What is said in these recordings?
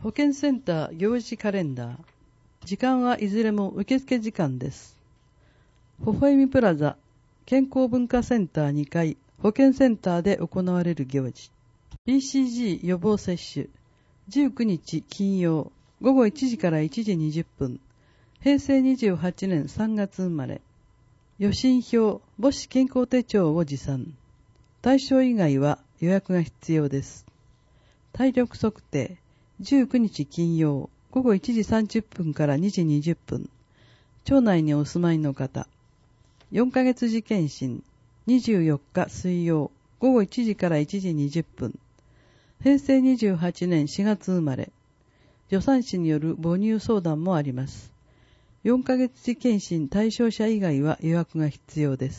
保健センター行事カレンダー。時間はいずれも受付時間です。微笑みプラザ健康文化センター2階保健センターで行われる行事。BCG 予防接種。19日金曜午後1時から1時20分。平成28年3月生まれ。予診票、母子健康手帳を持参。対象以外は予約が必要です。体力測定。19日金曜午後1時30分から2時20分。町内にお住まいの方。4ヶ月次検診。24日水曜午後1時から1時20分。平成28年4月生まれ。助産師による母乳相談もあります。4ヶ月次検診対象者以外は予約が必要です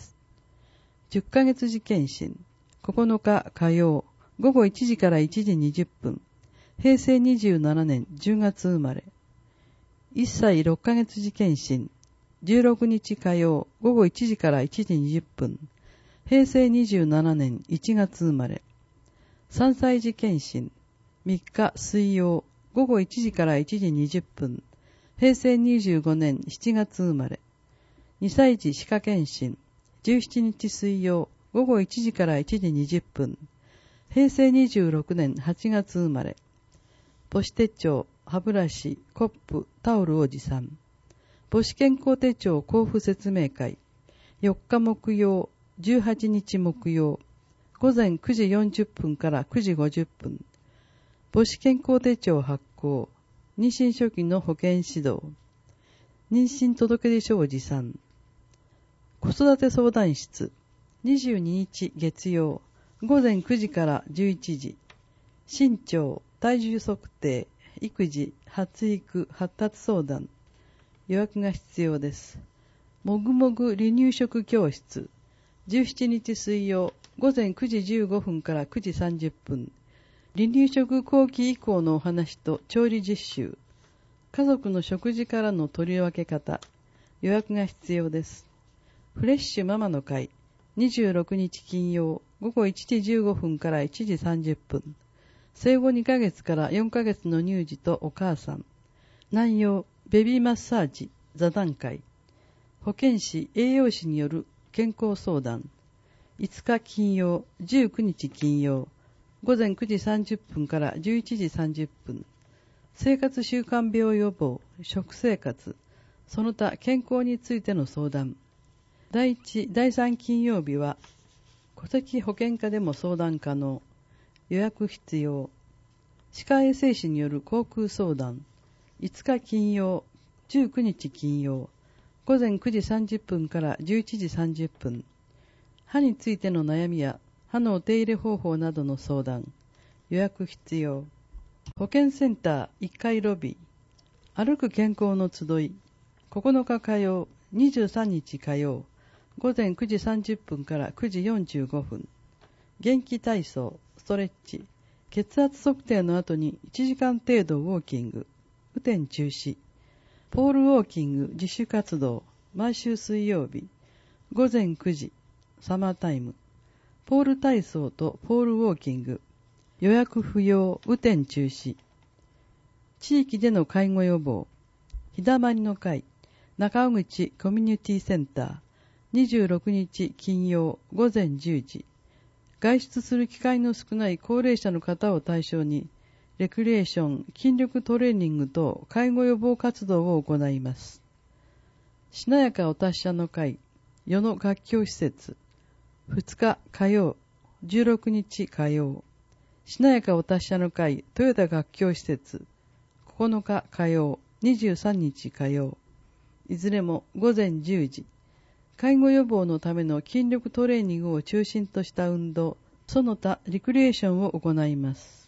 。10ヶ月次検診。9日火曜午後1時から1時20分。平成27年10月生まれ。1歳6ヶ月次検診。16日火曜午後1時から1時20分。平成27年1月生まれ。3歳児検診。3日水曜午後1時から1時20分。平成25年7月生まれ。2歳児歯科検診。17日水曜午後1時から1時20分。平成26年8月生まれ。母子手帳、歯ブラシ、コップ、タオルを持参。母子健康手帳交付説明会。4日木曜、18日木曜。午前9時40分から9時50分。母子健康手帳発行。妊娠初期の保健指導。妊娠届出書を持参。子育て相談室。22日月曜。午前9時から11時。身長、体重測定、育児、発育、発達相談。予約が必要です。もぐもぐ離乳食教室。17日水曜、午前9時15分から9時30分。離乳食後期以降のお話と調理実習。家族の食事からの取り分け方。予約が必要です。フレッシュママの会。26日金曜、午後1時15分から1時30分。生後2ヶ月から4ヶ月の乳児とお母さん。内容、ベビーマッサージ、座談会。保健師、栄養士による健康相談。5日金曜、19日金曜。午前9時30分から11時30分。生活習慣病予防、食生活、その他健康についての相談。第1、第3金曜日は、戸籍保険課でも相談可能。予約必要。歯科衛生士による口腔相談。5日金曜、19日金曜。午前9時30分から11時30分。歯についての悩みや歯のお手入れ方法などの相談。予約必要。保健センター1階ロビー。歩く健康の集い。9日火曜、23日火曜。午前9時30分から9時45分。元気体操、ストレッチ。血圧測定の後に1時間程度ウォーキング。雨天中止。ポールウォーキング自主活動。毎週水曜日。午前9時。サマータイム。ポール体操とポールウォーキング。予約不要、雨天中止。地域での介護予防。日だまりの会。中尾口コミュニティセンター。26日金曜午前10時。外出する機会の少ない高齢者の方を対象に、レクリエーション、筋力トレーニングと介護予防活動を行います。しなやかお達者の会、世の学教施設、2日火曜、16日火曜、しなやかお達者の会、豊田学教施設、9日火曜、23日火曜、いずれも午前10時、介護予防のための筋力トレーニングを中心とした運動、その他リクリエーションを行います。